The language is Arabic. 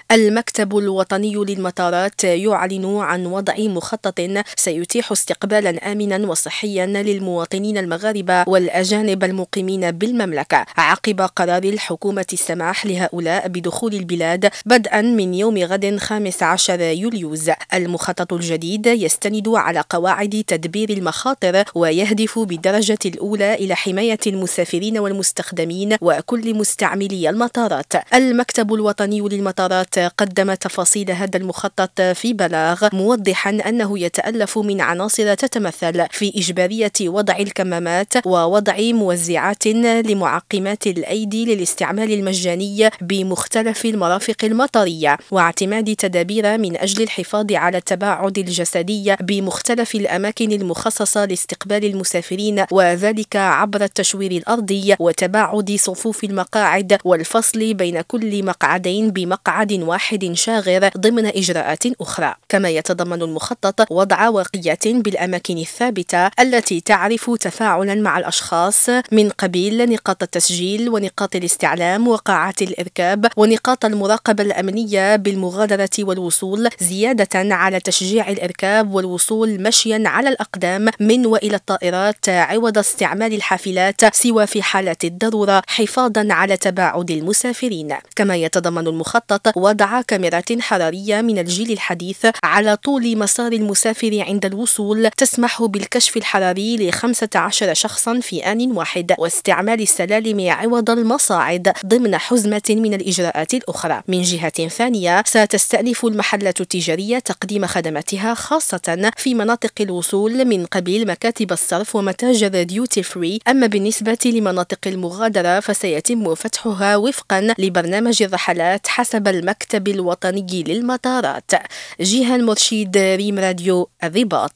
المكتب الوطني للمطارات يعلن عن وضع مخطط سيتيح استقبالا آمنا وصحيا للمواطنين المغاربة والأجانب المقيمين بالمملكة عقب قرار الحكومة السماح لهؤلاء بدخول البلاد بدءا من يوم غد 15 يوليوز. المخطط الجديد يستند على قواعد تدبير المخاطر ويهدف بالدرجة الأولى إلى حماية المسافرين والمستخدمين وكل مستعملي المطارات. المكتب الوطني للمطارات قدم تفاصيل هذا المخطط في بلاغ موضحا أنه يتألف من عناصر تتمثل في إجبارية وضع الكمامات ووضع موزعات لمعقمات الأيدي للاستعمال المجاني بمختلف المرافق المطرية واعتماد تدابير من أجل الحفاظ على التباعد الجسدي بمختلف الأماكن المخصصة لاستقبال المسافرين وذلك عبر التشوير الأرضي وتباعد صفوف المقاعد والفصل بين كل مقعدين بمقعد واحد شاغر ضمن إجراءات أخرى. كما يتضمن المخطط وضع واقيات بالأماكن الثابتة التي تعرف تفاعلا مع الأشخاص من قبيل نقاط التسجيل ونقاط الاستعلام وقاعات الإركاب ونقاط المراقبة الأمنية بالمغادرة والوصول، زيادة على تشجيع الإركاب والوصول مشيا على الأقدام من وإلى الطائرات عوض استعمال الحافلات سوى في حالة الضرورة حفاظا على تباعد المسافرين. كما يتضمن المخطط وضع كاميرات حرارية من الجيل الحديث على طول مسار المسافر عند الوصول تسمح بالكشف الحراري ل15 شخصا في آن واحد واستعمال السلالم عوض المصاعد ضمن حزمة من الإجراءات الأخرى. من جهة ثانية ستستأنف المحلات التجارية تقديم خدماتها خاصة في مناطق الوصول من قبيل مكاتب الصرف ومتاجر ديوتي فري. أما بالنسبة لمناطق المغادرة فسيتم فتحها وفقا لبرنامج الرحلات حسب المكتب الوطني للمطارات. جيهان مرشيد، ريم راديو الرباط.